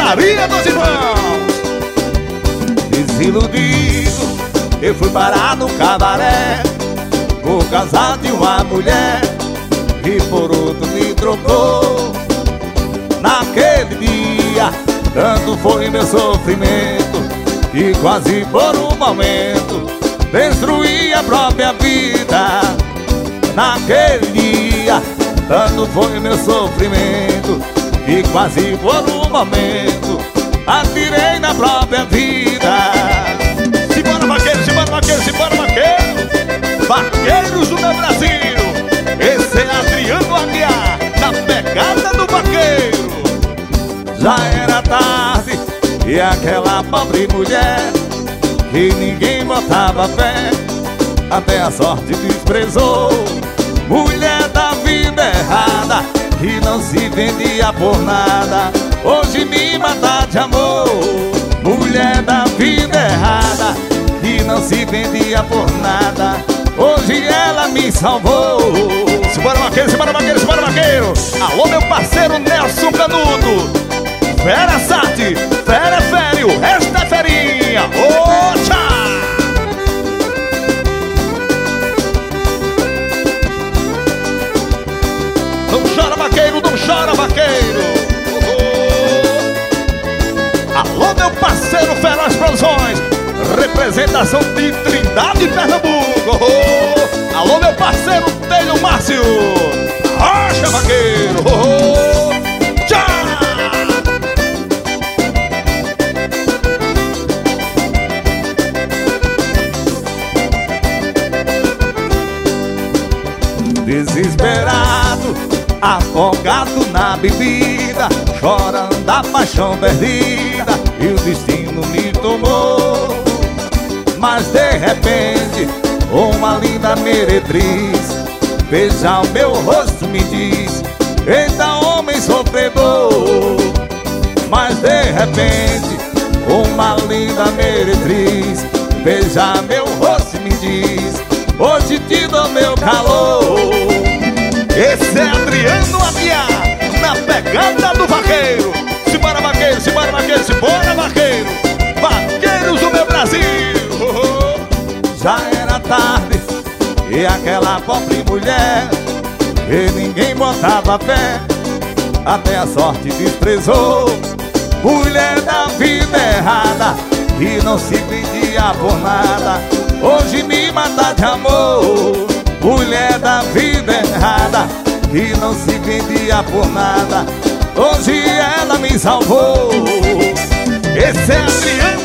Maria dos Irmãos. Desiludido, eu fui parar no cabaré por causa de uma mulher que por outro me trocou. Naquele dia, tanto foi meu sofrimento que quase por um momento destruí a própria vida. Naquele dia, tanto foi meu sofrimento que quase por um momento atirei na própria vida. Simbora vaqueiro, simbora vaqueiro, simbora vaqueiro. Vaqueiros do meu Brasil. Esse é Adriano Aguiar, na pegada do vaqueiro. Já era tarde e aquela pobre mulher que ninguém botava fé, até a sorte desprezou. Mulher da vida errada, que não se vendia por nada, hoje me mata de amor. Mulher da vida errada, que não se vendia por nada, hoje ela me salvou. Simbora vaqueiro, simbora vaqueiro, simbora vaqueiro. Alô meu parceiro Nelson Canudo. Fera Sati, fera fere, o resto é ferinha. Ô, tchau! Não chora vaqueiro, não chora vaqueiro. Alô meu parceiro Feroz Produções, representação de Trindade, Pernambuco. Alô meu parceiro Telho Márcio, rocha vaqueiro. Tchau! Desesperado, afogado na bebida, chorando da paixão perdida, e o destino me tomou. Mas de repente, uma linda meretriz beija o meu rosto, me diz: eita homem sofredor. Mas de repente, uma linda meretriz beija meu rosto e me diz: hoje te dou meu calor. Esse é Adriano Aguiar, na pegada do vaqueiro. Simbora vaqueiro, simbora vaqueiro, simbora vaqueiro. Vaqueiros do meu Brasil. Já era tarde e aquela pobre mulher que ninguém botava fé, até a sorte desprezou. Mulher da vida errada, que não se vendia por nada, hoje me mata de amor. Mulher da vida errada, que não se vendia por nada, hoje ela me salvou. Esse é Adriano